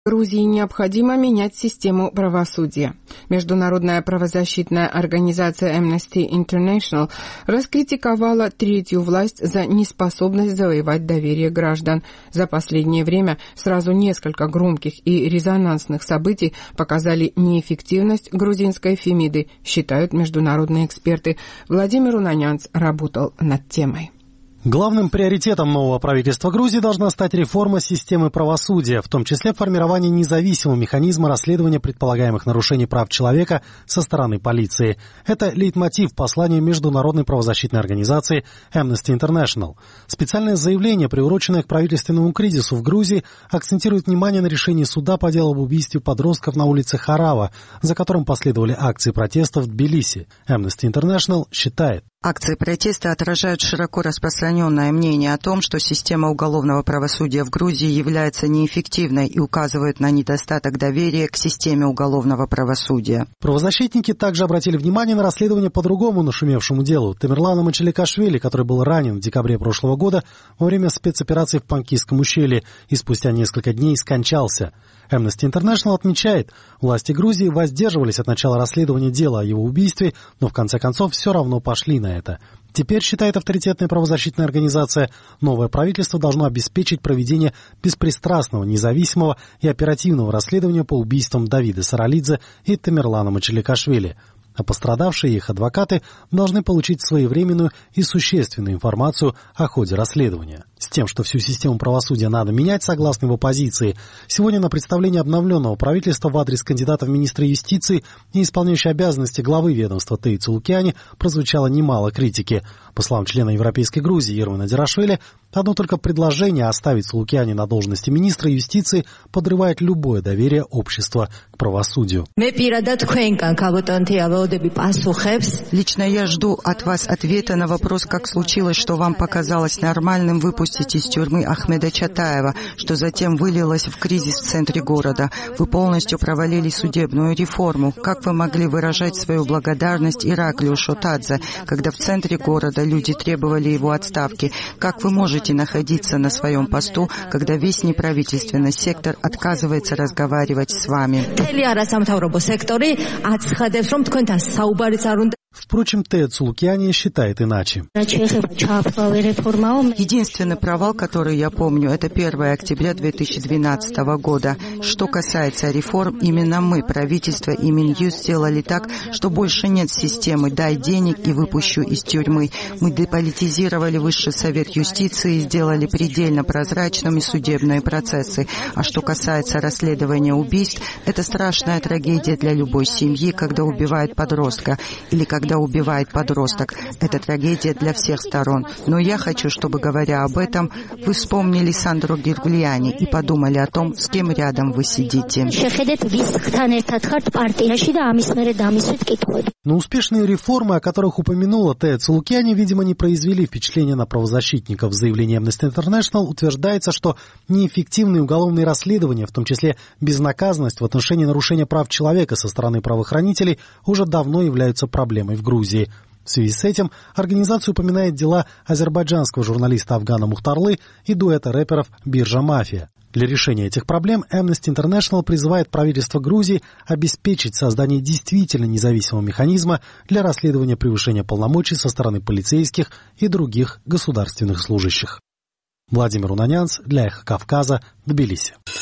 Грузии необходимо менять систему правосудия. Международная правозащитная организация Amnesty International раскритиковала третью власть за неспособность завоевать доверие граждан. За последнее время сразу несколько громких и резонансных событий показали неэффективность грузинской Фемиды, считают международные эксперты. Владимир Унанянц работал над темой. Главным приоритетом нового правительства Грузии должна стать реформа системы правосудия, в том числе формирование независимого механизма расследования предполагаемых нарушений прав человека со стороны полиции. Это лейтмотив послания международной правозащитной организации Amnesty International. Специальное заявление, приуроченное к правительственному кризису в Грузии, акцентирует внимание на решении суда по делу об убийстве подростков на улице Харава, за которым последовали акции протеста в Тбилиси. Amnesty International считает: акции протеста отражают широко распространенное мнение о том, что система уголовного правосудия в Грузии является неэффективной и указывает на недостаток доверия к системе уголовного правосудия. Правозащитники также обратили внимание на расследование по другому нашумевшему делу Тамерлана Мачеликашвили, который был ранен в декабре прошлого года во время спецоперации в Панкисском ущелье и спустя несколько дней скончался. Amnesty International отмечает, власти Грузии воздерживались от начала расследования дела о его убийстве, но в конце концов все равно пошли на это. Теперь, считает авторитетная правозащитная организация, новое правительство должно обеспечить проведение беспристрастного, независимого и оперативного расследования по убийствам Давида Саралидзе и Тамерлана Мачеликашвили. А пострадавшие и их адвокаты должны получить своевременную и существенную информацию о ходе расследования. С тем, что всю систему правосудия надо менять, согласно его позиции, сегодня на представлении обновленного правительства в адрес кандидата в министры юстиции и исполняющей обязанности главы ведомства Теи Цулукиани прозвучало немало критики. По словам члена Европейской Грузии Ервана Дирашвили, одно только предложение оставить Цулукиани на должности министра юстиции подрывает любое доверие общества к правосудию. Лично я жду от вас ответа на вопрос, как случилось, что вам показалось нормальным выпустить из тюрьмы Ахмеда Чатаева, что затем вылилось в кризис в центре города. Вы полностью провалили судебную реформу. Как вы могли выражать свою благодарность Ираклию Шотадзе, когда в центре города люди требовали его отставки? Как вы можете находиться на своем посту, когда весь неправительственный сектор отказывается разговаривать с вами? Впрочем, Тея Цулукиани считает иначе. Единственный провал, который я помню, это 1 октября 2012 года. Что касается реформ, именно мы, правительство и Минюст, сделали так, что больше нет системы «дай денег и выпущу из тюрьмы». Мы деполитизировали Высший совет юстиции и сделали предельно прозрачными судебные процессы. А что касается расследования убийств, это страшная трагедия для любой семьи, когда убивают подростка или когда убивает подросток. Это трагедия для всех сторон. Но я хочу, чтобы, говоря об этом, вы вспомнили Сандро Гирглиани и подумали о том, с кем рядом вы сидите. Но успешные реформы, о которых упомянула Тея Цулукиани, видимо, не произвели впечатления на правозащитников. В заявлении Amnesty International утверждается, что неэффективные уголовные расследования, в том числе безнаказанность в отношении нарушения прав человека со стороны правоохранителей, уже давно являются проблемой в Грузии. В связи с этим организация упоминает дела азербайджанского журналиста Афгана Мухтарлы и дуэта рэперов «Биржа Мафия». Для решения этих проблем Amnesty International призывает правительство Грузии обеспечить создание действительно независимого механизма для расследования превышения полномочий со стороны полицейских и других государственных служащих. Владимир Унанянц для Эхо Кавказа, Тбилиси.